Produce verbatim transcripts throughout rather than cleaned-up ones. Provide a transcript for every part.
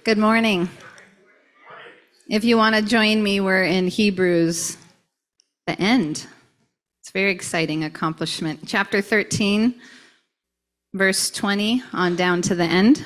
Good morning. If you want to join me, we're in Hebrews, the end. It's a very exciting accomplishment. Chapter thirteen, verse twenty on down to the end.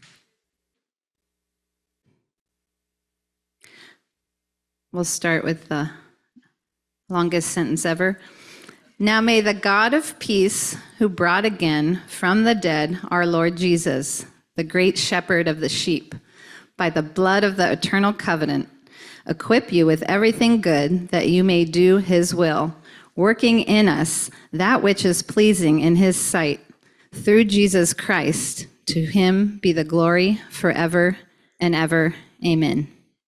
We'll start with the longest sentence ever. Now may the God of peace, who brought again from the dead our Lord Jesus, the great shepherd of the sheep, by the blood of the eternal covenant, equip you with everything good that you may do his will, working in us that which is pleasing in his sight, through Jesus Christ. To him be the glory forever and ever. Amen.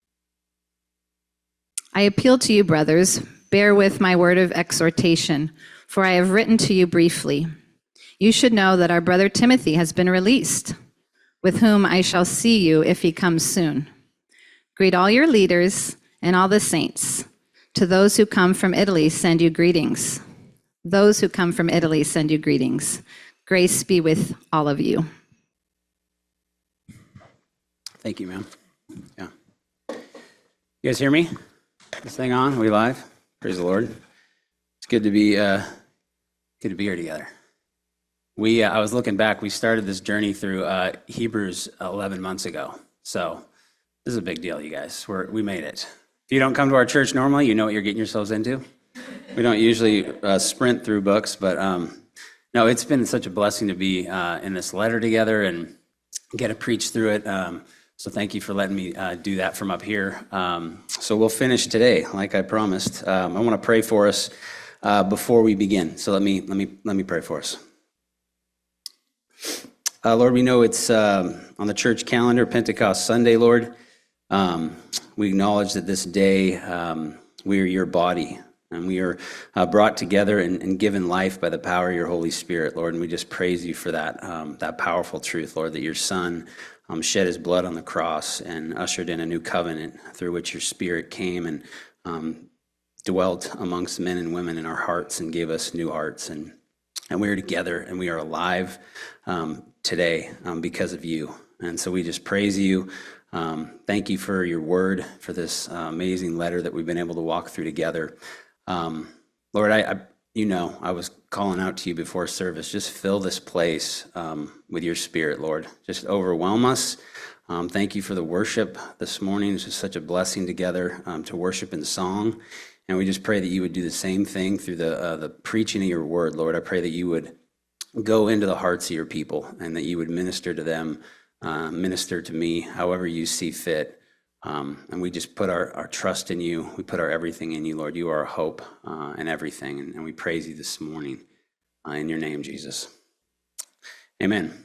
I appeal to you, brothers, bear with my word of exhortation, for I have written to you briefly. You should know that our brother Timothy has been released, with whom I shall see you if he comes soon. Greet all your leaders and all the saints. To those who come from Italy, send you greetings. Those who come from Italy send you greetings. Grace be with all of you. Thank you, ma'am. Yeah. You guys hear me? This thing on? Are we live? Praise the Lord. It's good to be uh, good to be here together. We, uh, I was looking back. We started this journey through uh, Hebrews eleven months ago. So this is a big deal, you guys. We're, we made it. If you don't come to our church normally, you know what you're getting yourselves into. We don't usually uh, sprint through books, but um, no, it's been such a blessing to be uh, in this letter together and get to preach through it. Um, so thank you for letting me uh, do that from up here. Um, so we'll finish today, like I promised. Um, I want to pray for us uh, before we begin. So let me let me let me pray for us. Uh, Lord, we know it's um, on the church calendar, Pentecost Sunday, Lord. Um, we acknowledge that this day um, we are your body, and we are uh, brought together and, and given life by the power of your Holy Spirit, Lord. And we just praise you for that, um, that powerful truth, Lord, that your Son um, shed his blood on the cross and ushered in a new covenant through which your Spirit came and um, dwelt amongst men and women in our hearts and gave us new hearts. And And we are together and we are alive um, today um, because of you. And so we just praise you. Um, thank you for your word, for this uh, amazing letter that we've been able to walk through together. Um, Lord, I, I, you know, I was calling out to you before service. Just fill this place um, with your Spirit, Lord. Just overwhelm us. Um, thank you for the worship this morning. It's just such a blessing together um, to worship in song. And we just pray that you would do the same thing through the uh, the preaching of your word, Lord. I pray that you would go into the hearts of your people and that you would minister to them, uh, minister to me, however you see fit. Um, and we just put our, our trust in you. We put our everything in you, Lord. You are our hope uh, and everything. And, and we praise you this morning uh, in your name, Jesus. Amen.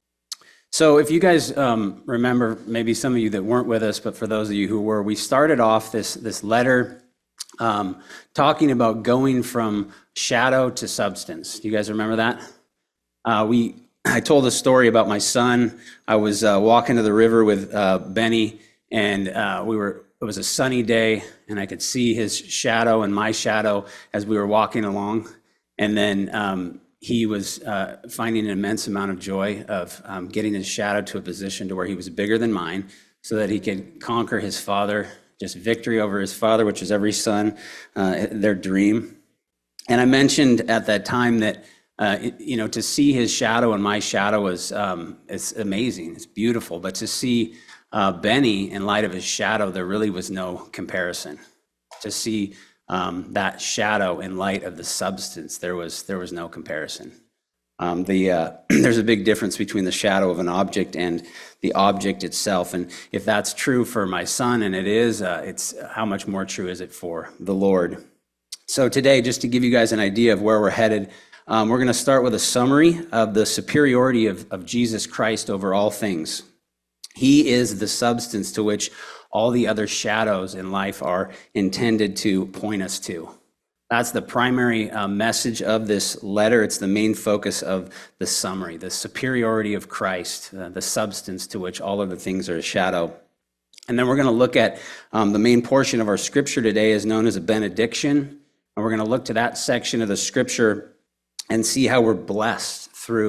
So if you guys um, remember, maybe some of you that weren't with us, but for those of you who were, we started off this this letter Um, talking about going from shadow to substance. Do you guys remember that? Uh, we, I told a story about my son. I was uh, walking to the river with uh, Benny, and uh, we were. It was a sunny day, and I could see his shadow and my shadow as we were walking along. And then um, he was uh, finding an immense amount of joy of um, getting his shadow to a position to where he was bigger than mine, so that he could conquer his father. Just victory over his father, which is every son, uh, their dream. And I mentioned at that time that, uh, it, you know, to see his shadow and my shadow was, um, it's amazing, it's beautiful. But to see uh, Benny in light of his shadow, there really was no comparison. To see um, that shadow in light of the substance, there was there was no comparison. Um, the uh, there's a big difference between the shadow of an object and the object itself, and if that's true for my son, and it is, uh, it's how much more true is it for the Lord? So today, just to give you guys an idea of where we're headed, um, we're going to start with a summary of the superiority of, of Jesus Christ over all things. He is the substance to which all the other shadows in life are intended to point us to. That's the primary uh, message of this letter. It's the main focus of the summary, the superiority of Christ, uh, the substance to which all other things are a shadow. And then we're going to look at um, the main portion of our scripture today is known as a benediction. And we're going to look to that section of the scripture and see how we're blessed through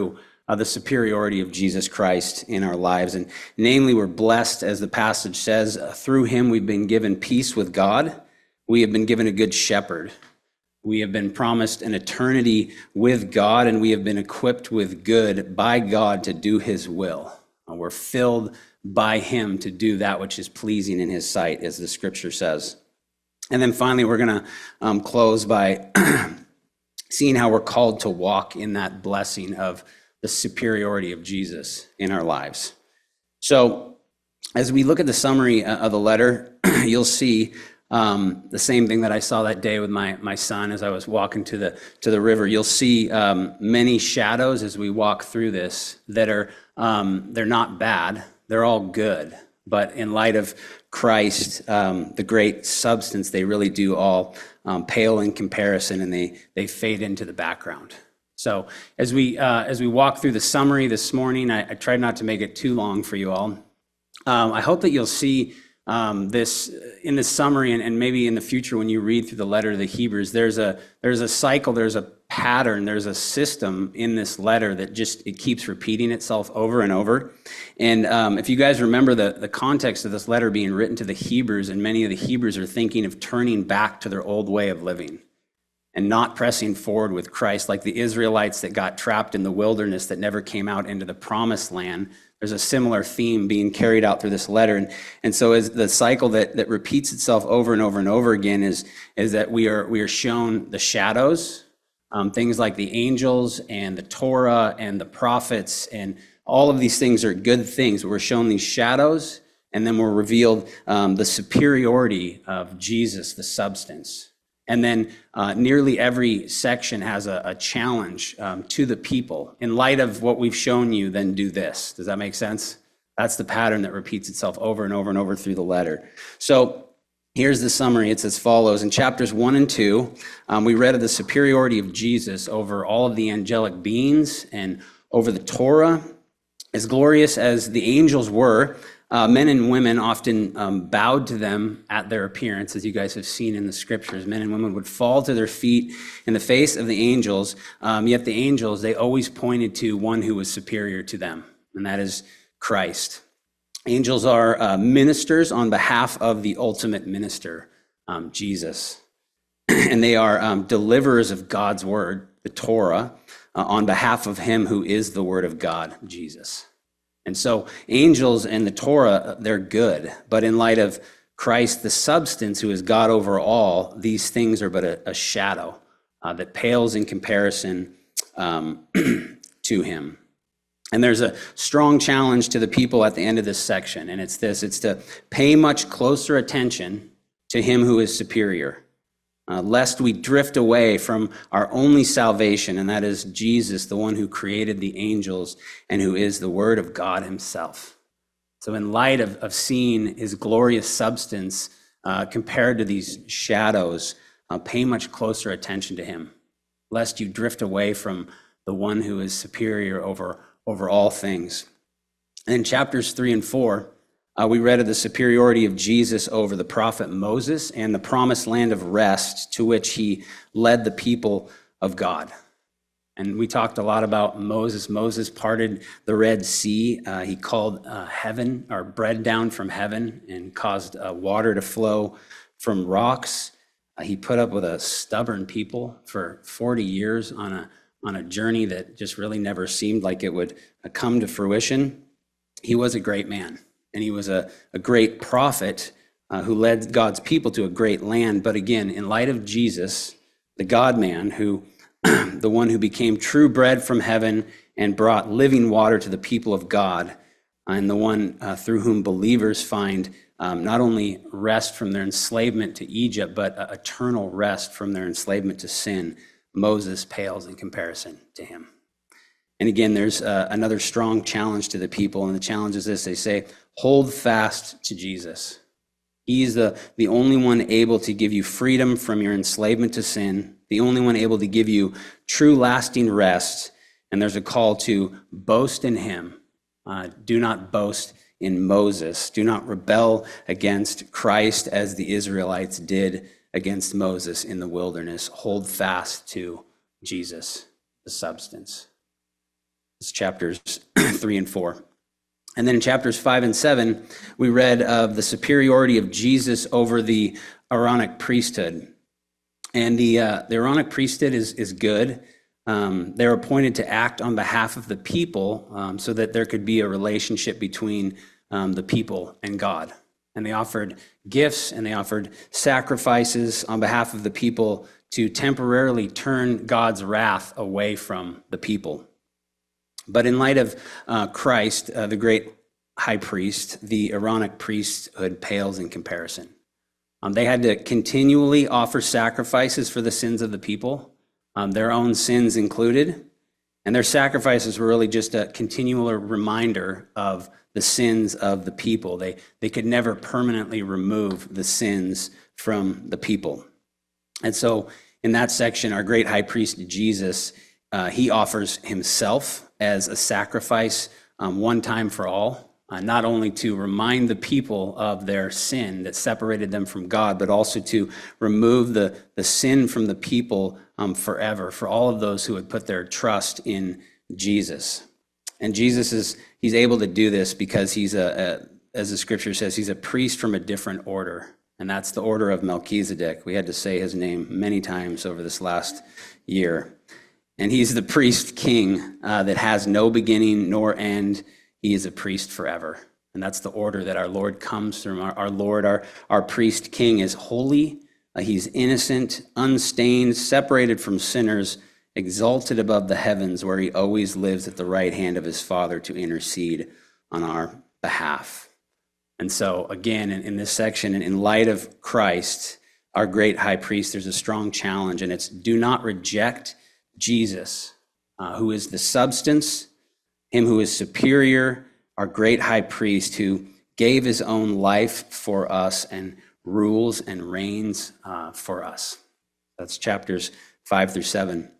uh, the superiority of Jesus Christ in our lives. And namely, we're blessed, as the passage says, uh, through him we've been given peace with God. We have been given a good shepherd. We have been promised an eternity with God, and we have been equipped with good by God to do his will. Uh, we're filled by him to do that which is pleasing in his sight, as the scripture says. And then finally, we're going to um, close by seeing how we're called to walk in that blessing of the superiority of Jesus in our lives. So as we look at the summary of the letter, you'll see um, the same thing that I saw that day with my, my son as I was walking to the, to the river. You'll see um, many shadows as we walk through this that are, um, they're not bad, they're all good. But in light of Christ, um, the great substance, they really do all um, pale in comparison, and they they fade into the background. So as we uh, as we walk through the summary this morning, I, I tried not to make it too long for you all. Um, I hope that you'll see um, this in the summary, and, and maybe in the future when you read through the letter to the Hebrews, there's a there's a cycle, there's a pattern, there's a system in this letter that just it keeps repeating itself over and over. And um, if you guys remember the, the context of this letter being written to the Hebrews, and many of the Hebrews are thinking of turning back to their old way of living and not pressing forward with Christ, like the Israelites that got trapped in the wilderness that never came out into the promised land. There's a similar theme being carried out through this letter. And, and so as the cycle that, that repeats itself over and over and over again is, is that we are, we are shown the shadows, um, things like the angels and the Torah and the prophets, and all of these things are good things. We're shown these shadows, and then we're revealed um, the superiority of Jesus, the substance. And then uh, nearly every section has a, a challenge um, to the people. In light of what we've shown you, then do this. Does that make sense? That's the pattern that repeats itself over and over and over through the letter. So here's the summary. It's as follows. In chapters one and two, um, we read of the superiority of Jesus over all of the angelic beings and over the Torah. As glorious as the angels were, Uh, men and women often um, bowed to them at their appearance, as you guys have seen in the scriptures. Men and women would fall to their feet in the face of the angels, um, yet the angels, they always pointed to one who was superior to them, and that is Christ. Angels are uh, ministers on behalf of the ultimate minister, um, Jesus. And they are um, deliverers of God's word, the Torah, uh, on behalf of him who is the word of God, Jesus. And so angels and the Torah, they're good. But in light of Christ, the substance, who is God over all, these things are but a, a shadow uh, that pales in comparison um, to him. And there's a strong challenge to the people at the end of this section, and it's this. It's to pay much closer attention to him who is superior, uh, lest we drift away from our only salvation, and that is Jesus, the one who created the angels and who is the Word of God himself. So in light of, of seeing his glorious substance uh, compared to these shadows, uh, pay much closer attention to him, lest you drift away from the one who is superior over, over all things. And in chapters three and four, Uh, we read of the superiority of Jesus over the prophet Moses and the promised land of rest to which he led the people of God. And we talked a lot about Moses. Moses parted the Red Sea. Uh, he called uh, heaven, or bread down from heaven, and caused uh, water to flow from rocks. Uh, he put up with a stubborn people for forty years on a, on a journey that just really never seemed like it would uh, come to fruition. He was a great man. And he was a, a great prophet uh, who led God's people to a great land. But again, in light of Jesus, the God-man, who, the one who became true bread from heaven and brought living water to the people of God, and the one uh, through whom believers find um, not only rest from their enslavement to Egypt, but uh, eternal rest from their enslavement to sin, Moses pales in comparison to him. And again, there's uh, another strong challenge to the people, and the challenge is this. They say, hold fast to Jesus. He's the, the only one able to give you freedom from your enslavement to sin, the only one able to give you true lasting rest, and there's a call to boast in him. Uh, do not boast in Moses. Do not rebel against Christ as the Israelites did against Moses in the wilderness. Hold fast to Jesus, the substance. It's chapters three and four. And then in chapters five and seven, we read of the superiority of Jesus over the Aaronic priesthood. And the, uh, the Aaronic priesthood is, is good. Um, they're appointed to act on behalf of the people um, so that there could be a relationship between um, the people and God. And they offered gifts and they offered sacrifices on behalf of the people to temporarily turn God's wrath away from the people. But in light of uh, Christ, uh, the great high priest, the Aaronic priesthood pales in comparison. Um, they had to continually offer sacrifices for the sins of the people, um, their own sins included. And their sacrifices were really just a continual reminder of the sins of the people. They, they could never permanently remove the sins from the people. And so in that section, our great high priest, Jesus, uh, he offers himself as a sacrifice um, one time for all. Uh, not only to remind the people of their sin that separated them from God, but also to remove the, the sin from the people um, forever, for all of those who would put their trust in Jesus. And Jesus is, he's able to do this because he's a, a, as the scripture says, he's a priest from a different order. And that's the order of Melchizedek. We had to say his name many times over this last year. And he's the priest king uh, that has no beginning nor end. He is a priest forever. And that's the order that our Lord comes from. Our, our Lord, our, our priest king is holy. Uh, he's innocent, unstained, separated from sinners, exalted above the heavens, where he always lives at the right hand of his Father to intercede on our behalf. And so again, in, in this section, in light of Christ, our great high priest, there's a strong challenge, and it's do not reject Jesus, uh, who is the substance, him who is superior, our great high priest who gave his own life for us and rules and reigns uh, for us. That's chapters five through seven.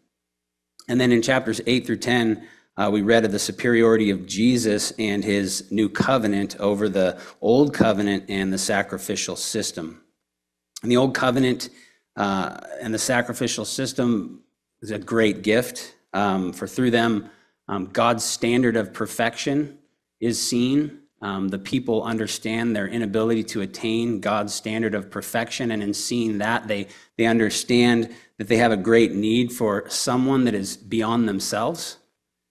And then in chapters eight through ten, uh, we read of the superiority of Jesus and his new covenant over the old covenant and the sacrificial system. And the old covenant uh, and the sacrificial system is a great gift, um, for through them, Um, God's standard of perfection is seen. Um, the people understand their inability to attain God's standard of perfection, and in seeing that, they, they understand that they have a great need for someone that is beyond themselves.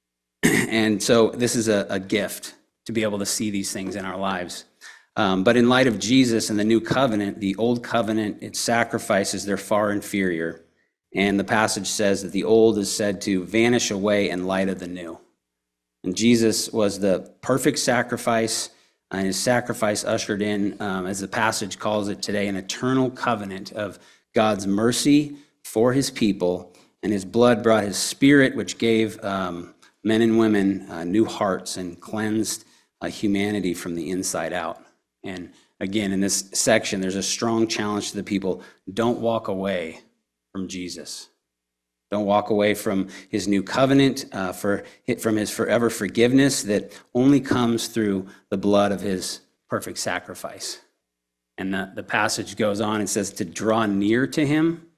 And so this is a, a gift to be able to see these things in our lives. Um, but in light of Jesus and the new covenant, the old covenant, its sacrifices, they're far inferior. And the passage says that the old is said to vanish away in light of the new. And Jesus was the perfect sacrifice, and his sacrifice ushered in, um, as the passage calls it today, an eternal covenant of God's mercy for his people. And his blood brought his spirit, which gave um, men and women uh, new hearts and cleansed uh, humanity from the inside out. And again, in this section, there's a strong challenge to the people. Don't walk away from Jesus. Don't walk away from his new covenant, uh, for from his forever forgiveness that only comes through the blood of his perfect sacrifice. And the, the passage goes on and says to draw near to him,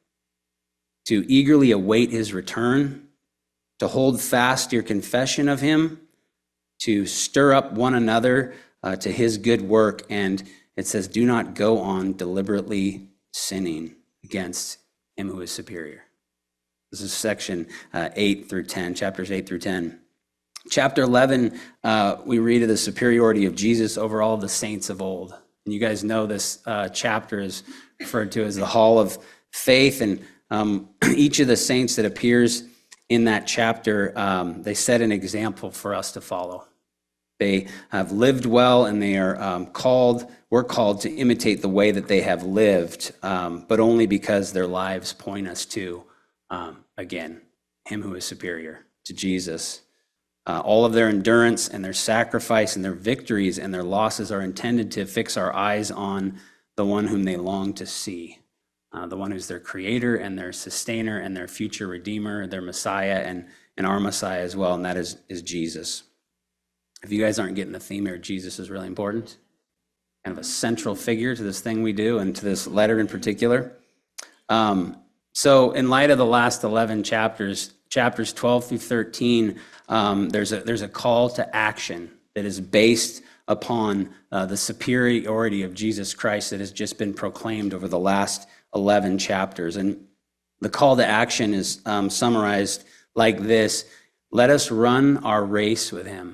to eagerly await his return, to hold fast your confession of him, to stir up one another uh, to his good work. And it says, do not go on deliberately sinning against him who is superior. This is section uh, eight through ten, chapters eight through ten. Chapter eleven, uh, we read of the superiority of Jesus over all the saints of old. And you guys know this uh, chapter is referred to as the Hall of Faith. And um, each of the saints that appears in that chapter, um, they set an example for us to follow. They have lived well, and they are um, called, we're called to imitate the way that they have lived, um, but only because their lives point us to, um, again, him who is superior, to Jesus. Uh, all of their endurance and their sacrifice and their victories and their losses are intended to fix our eyes on the one whom they long to see, uh, the one who's their creator and their sustainer and their future redeemer, their Messiah, and, and our Messiah as well, and that is, is Jesus. If you guys aren't getting the theme here, Jesus is really important. Kind of a central figure to this thing we do and to this letter in particular. Um, so in light of the last eleven chapters, chapters twelve through thirteen, um, there's a there's a call to action that is based upon uh, the superiority of Jesus Christ that has just been proclaimed over the last eleven chapters. And the call to action is um, summarized like this: let us run our race with him.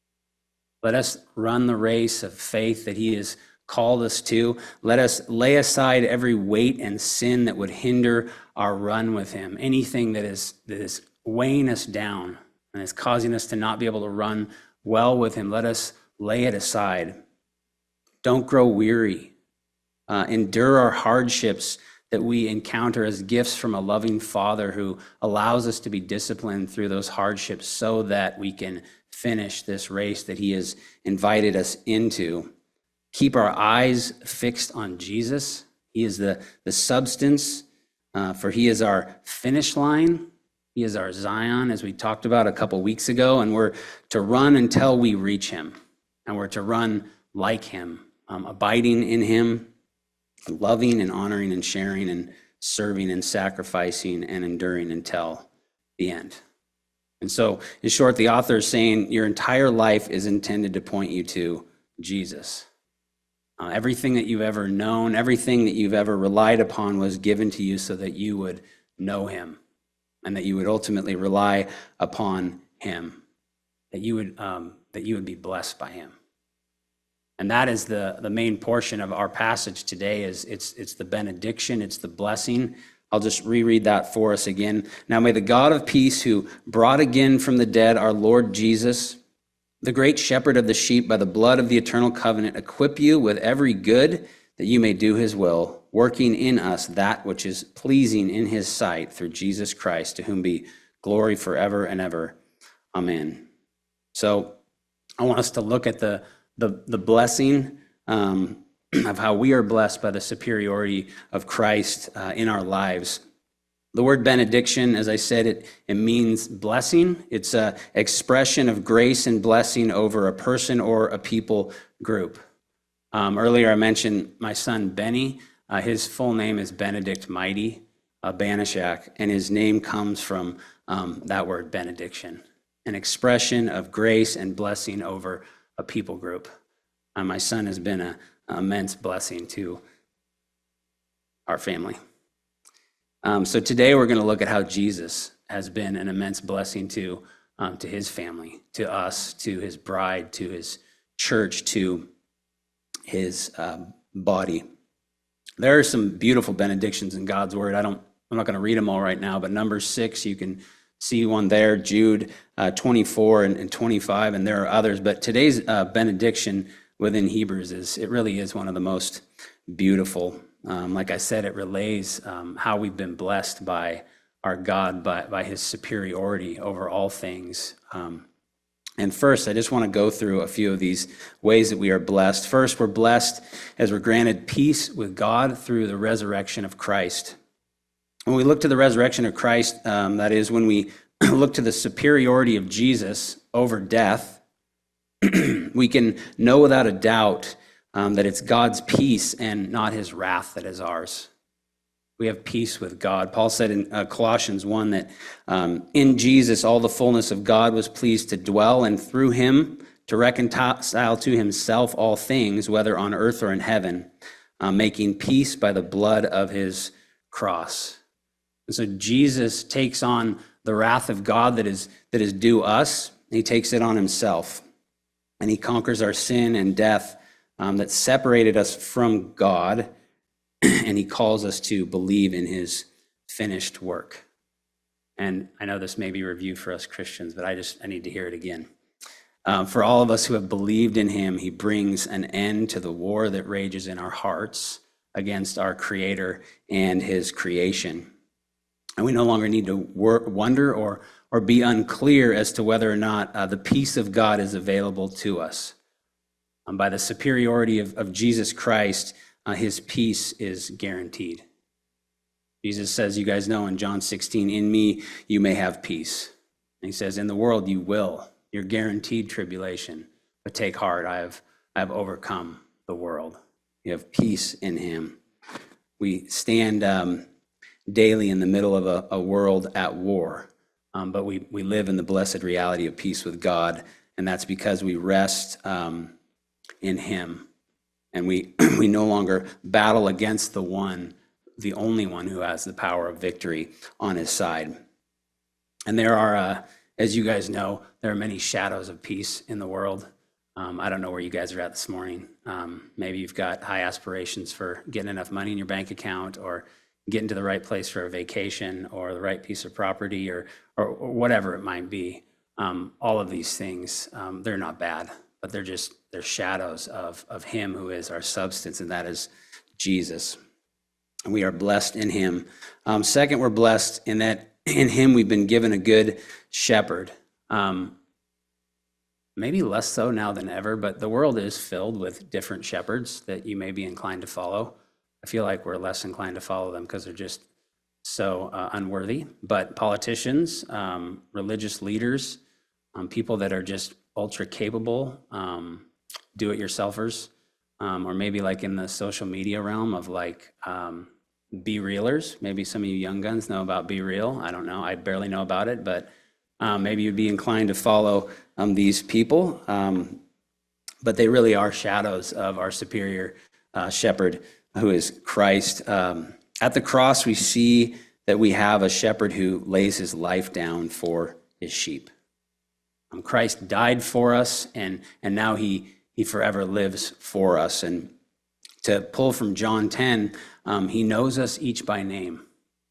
Let us run the race of faith that he has called us to. Let us lay aside every weight and sin that would hinder our run with him. Anything that is, that is weighing us down and is causing us to not be able to run well with him, let us lay it aside. Don't grow weary. Uh, endure our hardships that we encounter as gifts from a loving Father who allows us to be disciplined through those hardships so that we can finish this race that he has invited us into. Keep our eyes fixed on Jesus. He is the, the substance, uh, for he is our finish line. He is our Zion, as we talked about a couple weeks ago, and we're to run until we reach him, and we're to run like him, um, abiding in him, loving and honoring and sharing and serving and sacrificing and enduring until the end. And so, in short, the author is saying your entire life is intended to point you to Jesus. Uh, everything that you've ever known, everything that you've ever relied upon was given to you so that you would know him and that you would ultimately rely upon him, that you would um, that you would be blessed by him. And that is the, the main portion of our passage today. Is it's it's the benediction, it's the blessing. I'll just reread that for us again. Now may the God of peace, who brought again from the dead our Lord Jesus, the great shepherd of the sheep, by the blood of the eternal covenant, equip you with every good that you may do his will, working in us that which is pleasing in his sight through Jesus Christ, to whom be glory forever and ever. Amen. So I want us to look at the the, the blessing um, of how we are blessed by the superiority of Christ uh, in our lives. The word benediction, as I said, it, it means blessing. It's an expression of grace and blessing over a person or a people group. Um, earlier I mentioned my son Benny. Uh, his full name is Benedict Mighty uh, Banishak, and his name comes from um, that word benediction, an expression of grace and blessing over a people group. Uh, my son has been a, an immense blessing to our family. Um, so today we're going to look at how Jesus has been an immense blessing to um, to his family, to us, to his bride, to his church, to his uh, body. There are some beautiful benedictions in God's word. I don't. I'm not going to read them all right now, but Numbers six, you can see one there. Jude uh, twenty-four and, and twenty-five, and there are others. But today's uh, benediction within Hebrews is it really is one of the most beautiful. Um, like I said, it relays um, how we've been blessed by our God, by, by his superiority over all things. Um, and first, I just want to go through a few of these ways that we are blessed. First, we're blessed as we're granted peace with God through the resurrection of Christ. When we look to the resurrection of Christ, um, that is when we look to the superiority of Jesus over death, we can know without a doubt Um, that it's God's peace and not his wrath that is ours. We have peace with God. Paul said in uh, Colossians one that um, in Jesus all the fullness of God was pleased to dwell, and through him to reconcile to himself all things, whether on earth or in heaven, uh, making peace by the blood of his cross. And so Jesus takes on the wrath of God that is that is due us. He takes it on himself, and he conquers our sin and death Um, that separated us from God, and he calls us to believe in his finished work. And I know this may be review for us Christians, but I just I need to hear it again. Um, for all of us who have believed in him, he brings an end to the war that rages in our hearts against our Creator and his creation. And we no longer need to wor- wonder or, or be unclear as to whether or not uh, the peace of God is available to us. Um, by the superiority of, of Jesus Christ, uh, his peace is guaranteed. Jesus says, you guys know in John sixteen, in me you may have peace. And he says, in the world you will. You're guaranteed tribulation. But take heart, I have, I have overcome the world. You have peace in him. We stand um, daily in the middle of a, a world at war. um, but we, we live in the blessed reality of peace with God, and that's because we rest um, in him. And we, we no longer battle against the one, the only one who has the power of victory on his side. And there are, uh, as you guys know, there are many shadows of peace in the world. Um, I don't know where you guys are at this morning. Um, maybe you've got high aspirations for getting enough money in your bank account, or getting to the right place for a vacation, or the right piece of property, or or, or whatever it might be. Um, all of these things, um, they're not bad, but they're just, they're shadows of, of him who is our substance, and that is Jesus. And we are blessed in him. Um, second, we're blessed in that in him we've been given a good shepherd. Um, maybe less so now than ever, but the world is filled with different shepherds that you may be inclined to follow. I feel like we're less inclined to follow them because they're just so uh, unworthy. But politicians, um, religious leaders, um, people that are just ultra capable, um, do-it-yourselfers, um, or maybe like in the social media realm of like um, Be-Realers. Maybe some of you young guns know about Be Real. I don't know. I barely know about it, but um, maybe you'd be inclined to follow um, these people. Um, but they really are shadows of our superior uh, shepherd, who is Christ. Um, at the cross, we see that we have a shepherd who lays his life down for his sheep. Um, Christ died for us, and and now he he forever lives for us. And to pull from John ten, um, he knows us each by name.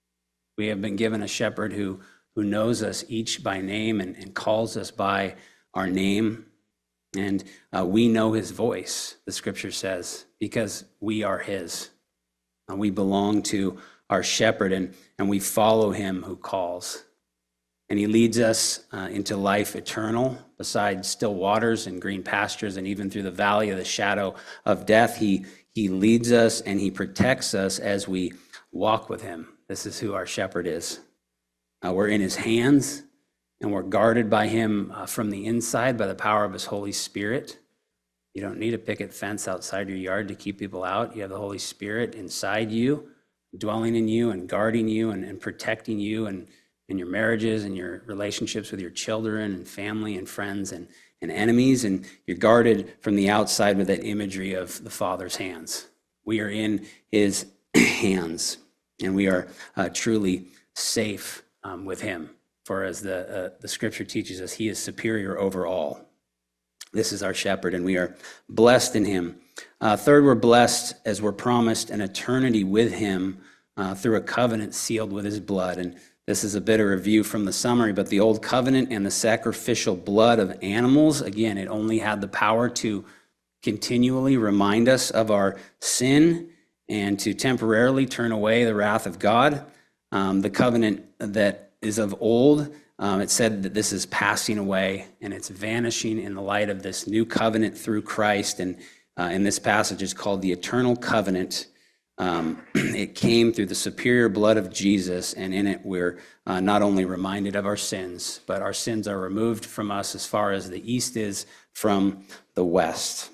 We have been given a shepherd who who knows us each by name and, and calls us by our name. And uh, we know his voice, the scripture says, because we are his. Uh, we belong to our shepherd, and, and we follow him who calls. And he leads us uh, into life eternal, beside still waters and green pastures, and even through the valley of the shadow of death. He, he leads us and he protects us as we walk with him. This is who our shepherd is. Uh, we're in his hands, and we're guarded by him uh, from the inside by the power of his Holy Spirit. You don't need a picket fence outside your yard to keep people out. You have the Holy Spirit inside you, dwelling in you and guarding you and, and protecting you and in your marriages and your relationships with your children and family and friends and, and enemies. And you're guarded from the outside with that imagery of the Father's hands. We are in his hands, and we are uh, truly safe um, with him. For as the, uh, the scripture teaches us, he is superior over all. This is our shepherd, and we are blessed in him. Uh, third, we're blessed as we're promised an eternity with him uh, through a covenant sealed with his blood. And this is a bit of review from the summary, but the old covenant and the sacrificial blood of animals, again, it only had the power to continually remind us of our sin and to temporarily turn away the wrath of God. Um, the covenant that is of old, um, it said that this is passing away and it's vanishing in the light of this new covenant through Christ. And uh, in this passage, it's called the eternal covenant. Um, it came through the superior blood of Jesus, and in it we're uh, not only reminded of our sins, but our sins are removed from us as far as the east is from the west.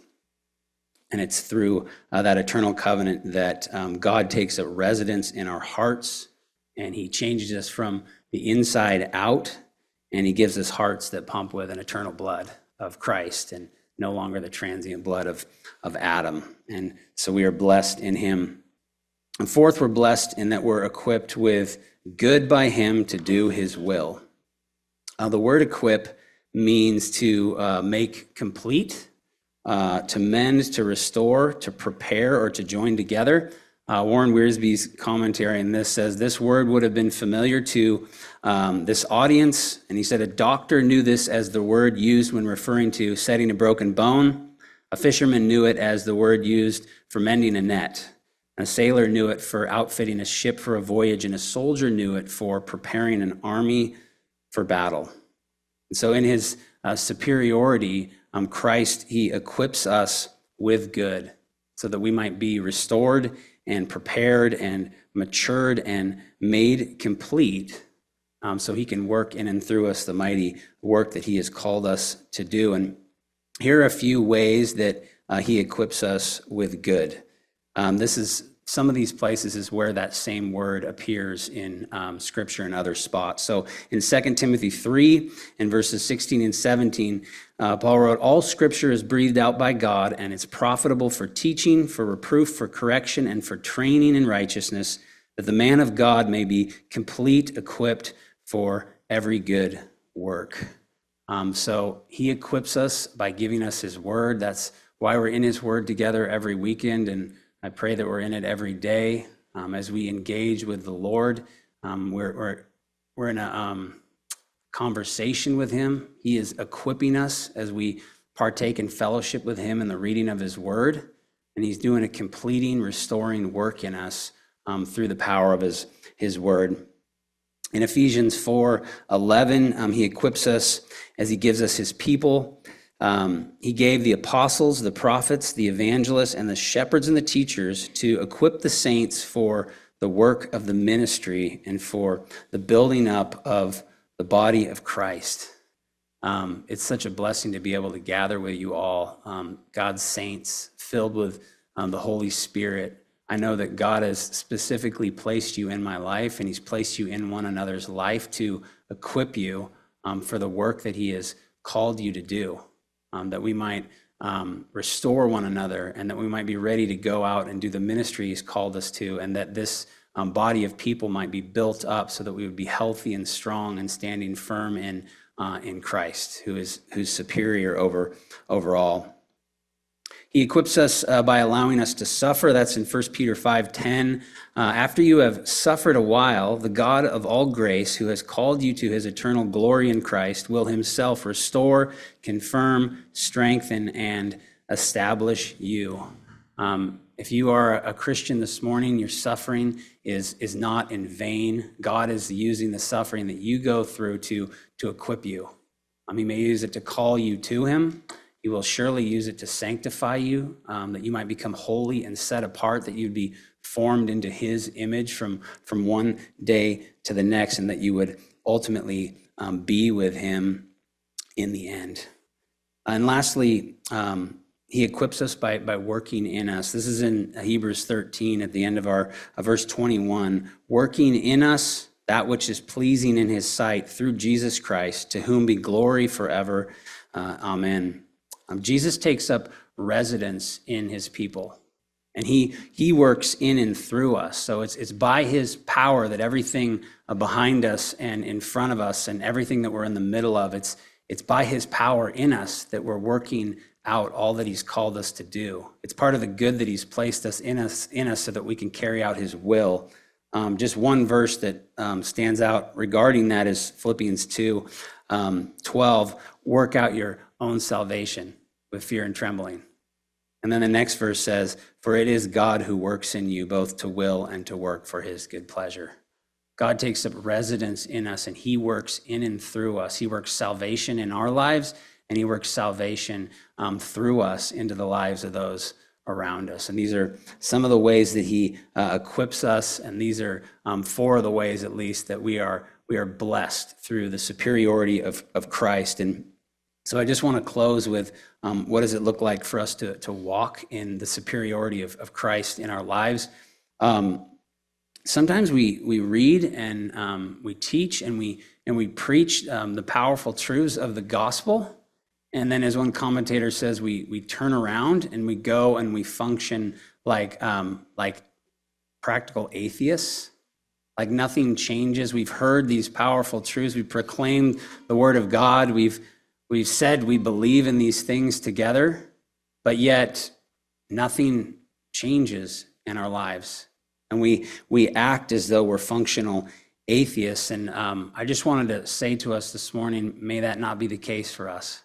And it's through uh, that eternal covenant that um, God takes a residence in our hearts, and he changes us from the inside out, and he gives us hearts that pump with an eternal blood of Christ and no longer the transient blood of, of Adam. And so we are blessed in him. And fourth, we're blessed in that we're equipped with good by him to do his will. Uh, the word equip means to uh, make complete, uh, to mend, to restore, to prepare, or to join together. Uh, Warren Wiersbe's commentary on this says this word would have been familiar to um, this audience, and he said a doctor knew this as the word used when referring to setting a broken bone. A fisherman knew it as the word used for mending a net. A sailor knew it for outfitting a ship for a voyage, and a soldier knew it for preparing an army for battle. And so in his uh, superiority, um, Christ, he equips us with good so that we might be restored and prepared and matured and made complete, um, so he can work in and through us the mighty work that he has called us to do. And here are a few ways that uh, he equips us with good. Um, this is some of these places is where that same word appears in um, Scripture and other spots. So in Second Timothy three, in verses sixteen and seventeen, uh, Paul wrote, "All Scripture is breathed out by God, and it's profitable for teaching, for reproof, for correction, and for training in righteousness, that the man of God may be complete, equipped for every good work." Um, so he equips us by giving us his word. That's why we're in his word together every weekend, and I pray that we're in it every day um, as we engage with the Lord. Um, we're, we're, we're in a um, conversation with him. He is equipping us as we partake in fellowship with him in the reading of his word, and he's doing a completing, restoring work in us um, through the power of his, his word. In Ephesians four eleven, um, he equips us as he gives us his people. Um, he gave the apostles, the prophets, the evangelists, and the shepherds and the teachers to equip the saints for the work of the ministry and for the building up of the body of Christ. Um, it's such a blessing to be able to gather with you all, um, God's saints filled with um, the Holy Spirit. I know that God has specifically placed you in my life, and he's placed you in one another's life to equip you um, for the work that he has called you to do. Um, that we might um, restore one another, and that we might be ready to go out and do the ministry he's called us to, and that this um, body of people might be built up so that we would be healthy and strong and standing firm in uh, in Christ, who is who's superior over over all. He equips us uh, by allowing us to suffer. That's in First Peter five ten. Uh, After you have suffered a while, the God of all grace, who has called you to his eternal glory in Christ, will himself restore, confirm, strengthen, and establish you. Um, if you are a Christian this morning, your suffering is, is not in vain. God is using the suffering that you go through to, to equip you. Um, he may use it to call you to him. He will surely use it to sanctify you, um, that you might become holy and set apart, that you'd be formed into his image from, from one day to the next, and that you would ultimately um, be with him in the end. And lastly, um, he equips us by, by working in us. This is in Hebrews thirteen at the end of our uh, verse twenty-one, working in us that which is pleasing in his sight through Jesus Christ, to whom be glory forever. Uh, amen. Um, Jesus takes up residence in his people, and he he works in and through us. So it's it's by his power that everything uh, behind us and in front of us and everything that we're in the middle of, it's it's by his power in us that we're working out all that he's called us to do. It's part of the good that he's placed us in us in us so that we can carry out his will. Um, just one verse that um, stands out regarding that is Philippians two um, twelve. Work out your own salvation with fear and trembling. And then the next verse says, for it is God who works in you both to will and to work for his good pleasure. God takes up residence in us, and he works in and through us. He works salvation in our lives, and he works salvation um, through us into the lives of those around us. And these are some of the ways that he uh, equips us, and these are um, four of the ways, at least, that we are we are blessed through the superiority of, of Christ. And so I just want to close with um, what does it look like for us to, to walk in the superiority of, of Christ in our lives? Um, sometimes we we read and um, we teach and we and we preach um, the powerful truths of the gospel, and then, as one commentator says, we we turn around and we go and we function like um, like practical atheists. Like nothing changes. We've heard these powerful truths. We proclaimed the word of God. We've We've said we believe in these things together, but yet nothing changes in our lives. And we we act as though we're functional atheists. And um, I just wanted to say to us this morning, may that not be the case for us.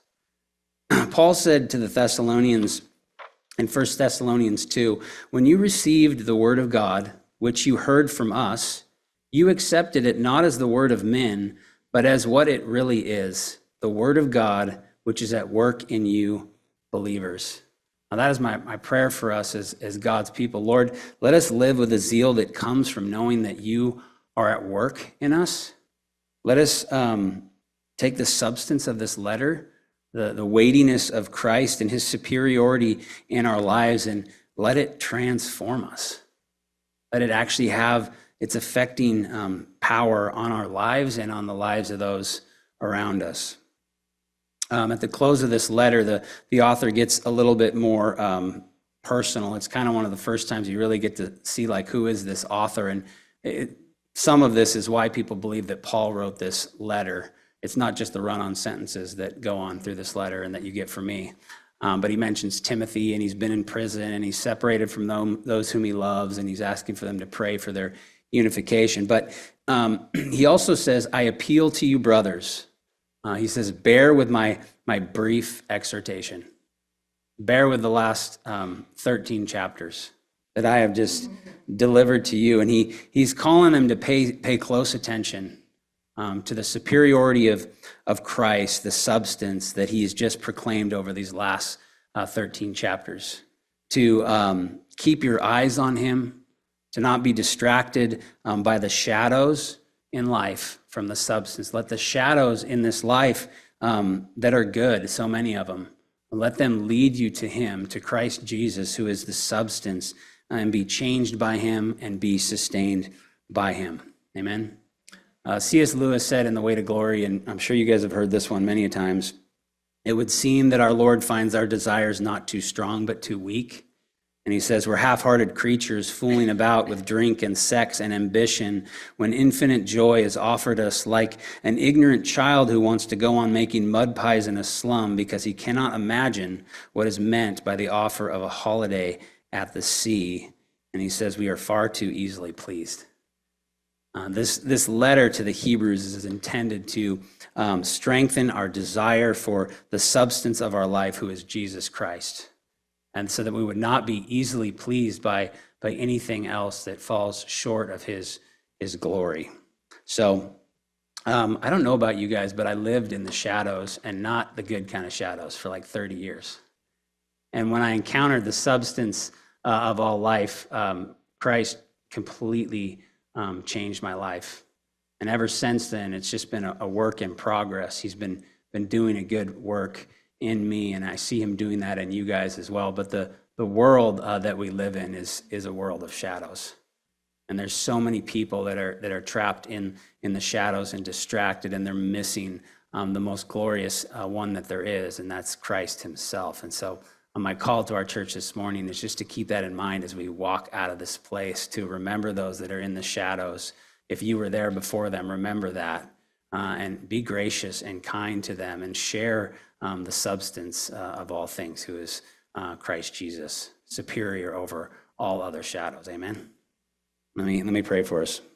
Paul said to the Thessalonians in First Thessalonians two, when you received the word of God, which you heard from us, you accepted it not as the word of men, but as what it really is, the word of God, which is at work in you believers. Now that is my, my prayer for us as, as God's people. Lord, let us live with a zeal that comes from knowing that you are at work in us. Let us um, take the substance of this letter, the, the weightiness of Christ and his superiority in our lives, and let it transform us. let it actually have its affecting um, power on our lives and on the lives of those around us. Um, at the close of this letter, the, the author gets a little bit more um, personal. It's kind of one of the first times you really get to see, like, who is this author? And it, some of this is why people believe that Paul wrote this letter. It's not just the run-on sentences that go on through this letter and that you get from me. Um, but he mentions Timothy, and he's been in prison, and he's separated from them, those whom he loves, and he's asking for them to pray for their unification. But um, he also says, I appeal to you, brothers. Uh, he says, bear with my, my brief exhortation. Bear with the last um, thirteen chapters that I have just delivered to you. And he, he's calling them to pay, pay close attention um, to the superiority of, of Christ, the substance that he's just proclaimed over these last uh, thirteen chapters. To um, keep your eyes on him, to not be distracted um, by the shadows in life from the substance. Let the shadows in this life um, that are good, so many of them, let them lead you to him, to Christ Jesus, who is the substance, and be changed by him and be sustained by him. Amen. Uh, C S Lewis said in The Way to Glory, and I'm sure you guys have heard this one many times, it would seem that our Lord finds our desires not too strong, but too weak. And he says, we're half-hearted creatures fooling about with drink and sex and ambition when infinite joy is offered us, like an ignorant child who wants to go on making mud pies in a slum because he cannot imagine what is meant by the offer of a holiday at the sea. And he says, we are far too easily pleased. Uh, this, this letter to the Hebrews is intended to um, strengthen our desire for the substance of our life, who is Jesus Christ. And so that we would not be easily pleased by, by anything else that falls short of his, his glory. So um, I don't know about you guys, but I lived in the shadows, and not the good kind of shadows, for like thirty years. And when I encountered the substance uh, of all life, um, Christ completely um, changed my life. And ever since then, it's just been a, a work in progress. He's been, been doing a good work in me, and I see him doing that in you guys as well. But the, the world uh, that we live in is, is a world of shadows. And there's so many people that are, that are trapped in, in the shadows and distracted, and they're missing um, the most glorious uh, one that there is, and that's Christ himself. And so uh, my call to our church this morning is just to keep that in mind as we walk out of this place, to remember those that are in the shadows. If you were there before them, remember that. Uh, and be gracious and kind to them, and share um, the substance uh, of all things, who is uh, Christ Jesus, superior over all other shadows. Amen. Let me, let me pray for us.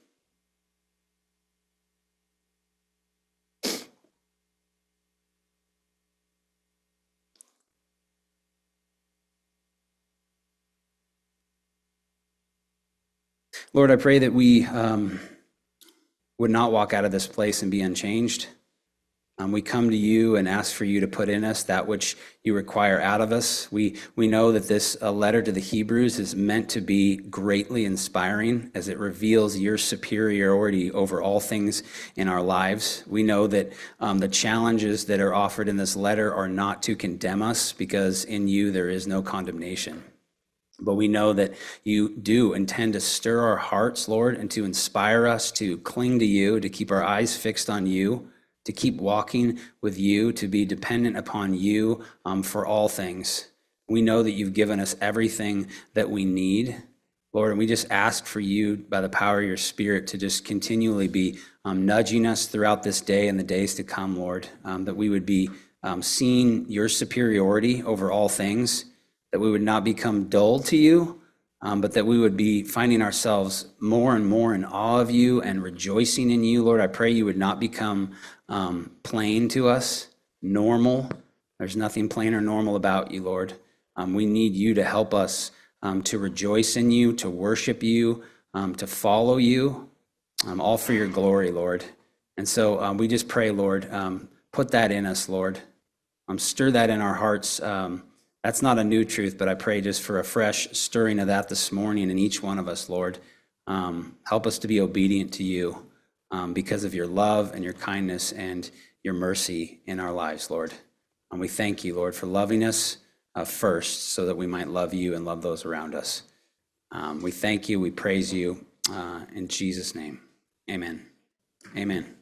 Lord, I pray that we um, would not walk out of this place and be unchanged. Um, we come to you and ask for you to put in us that which you require out of us. We we know that this uh, letter to the Hebrews is meant to be greatly inspiring, as it reveals your superiority over all things in our lives. We know that um, the challenges that are offered in this letter are not to condemn us, because in you there is no condemnation. But we know that you do intend to stir our hearts, Lord, and to inspire us to cling to you, to keep our eyes fixed on you, to keep walking with you, to be dependent upon you um, for all things. We know that you've given us everything that we need, Lord, and we just ask for you, by the power of your Spirit, to just continually be um, nudging us throughout this day and the days to come, Lord, um, that we would be um, seeing your superiority over all things, that we would not become dull to you, um, but that we would be finding ourselves more and more in awe of you and rejoicing in you. Lord, I pray you would not become um, plain to us, normal. There's nothing plain or normal about you, Lord. Um, we need you to help us um, to rejoice in you, to worship you, um, to follow you, um, all for your glory, Lord. And so um, we just pray, Lord, um, put that in us, Lord. Um, stir that in our hearts. Um, That's not a new truth, but I pray just for a fresh stirring of that this morning in each one of us, Lord. Um, help us to be obedient to you um, because of your love and your kindness and your mercy in our lives, Lord. And we thank you, Lord, for loving us uh, first, so that we might love you and love those around us. Um, we thank you. We praise you. Uh, in Jesus' name, amen. Amen.